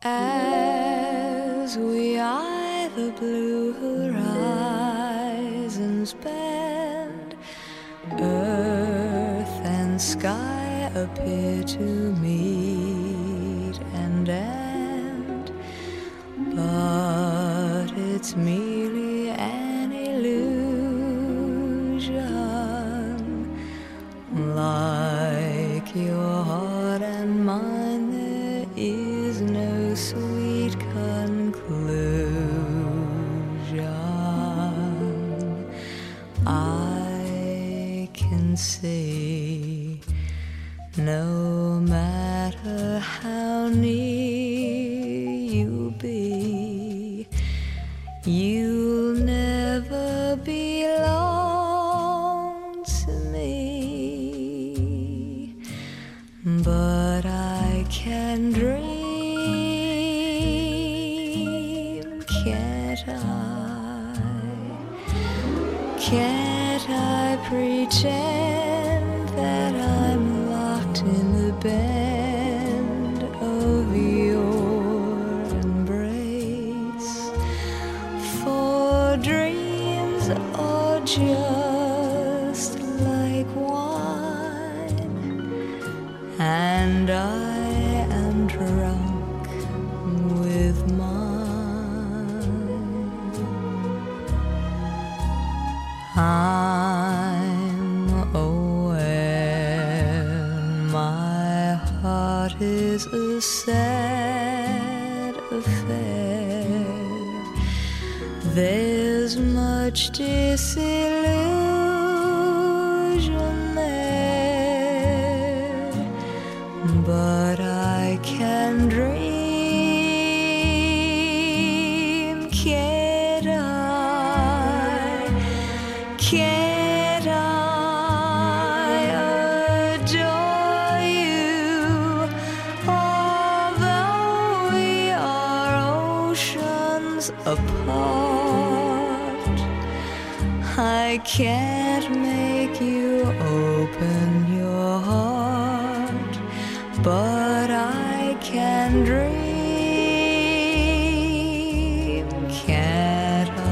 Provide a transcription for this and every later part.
As we eye the blue horizons bend, earth and sky appear to meet and end, but it's merely an illusion. Like your heart and mine, there is no sweet conclusion. I can see, no matter how near you be, you'll never belong to me. But I can dream, can't I? Can't I pretend that I'm locked in the bend of your embrace? For dreams are just like wine, and I am drunk with mine. I'm aware my heart is a sad affair. There's much disillusion there, but I can dream, can't I? Can't I adore you? Although we are oceans apart, I can't make you open your heart, but I can dream, can't I?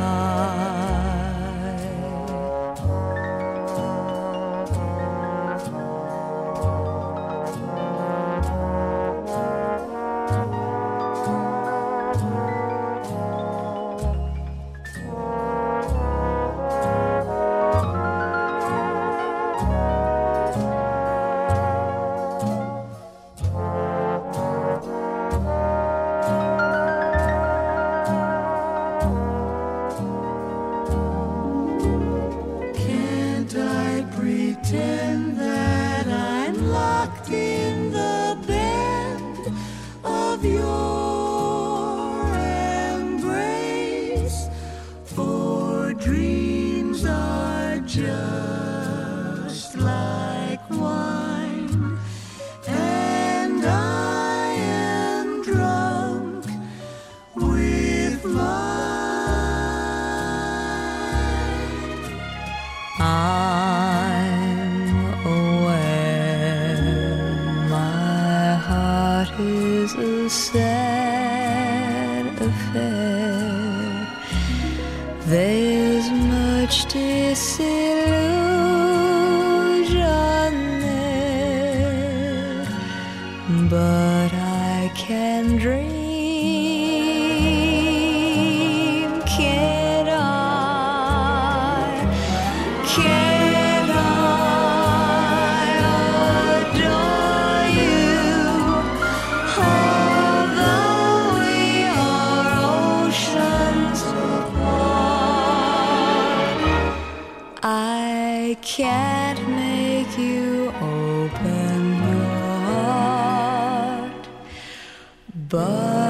Can't I pretend that I'm locked in the bend of your embrace? For dreams are just like wine, and I am drunk with mine. I'm aware my heart is a sad affair. There's much disillusion there, but I can dream, can't I? Can't I adore you? Although we are oceans apart, I can't make you open your heart, but